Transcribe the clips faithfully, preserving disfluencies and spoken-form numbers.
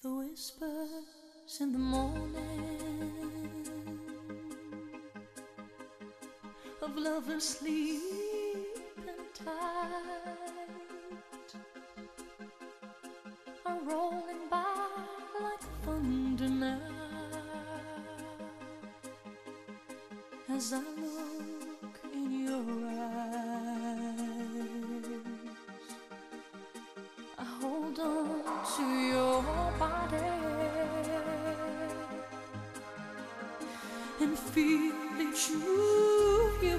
The whispers in the morning of lovers sleeping tight are rolling by like thunder now. As I look in your eyes, I hold on to your body and feel each move you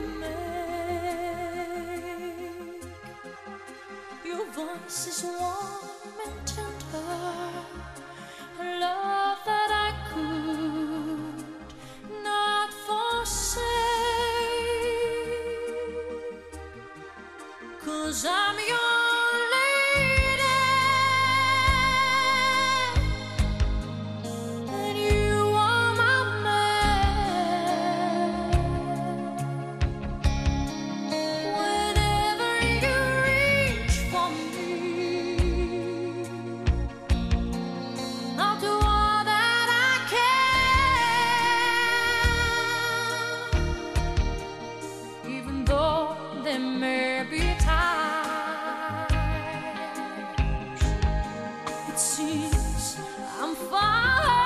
make. Your voice is warm and tender, a love that I could not forsake, 'cause I'm your lady and you are my man. Whenever you reach for me, I'll do all that I can, even though there may be times it seems I'm far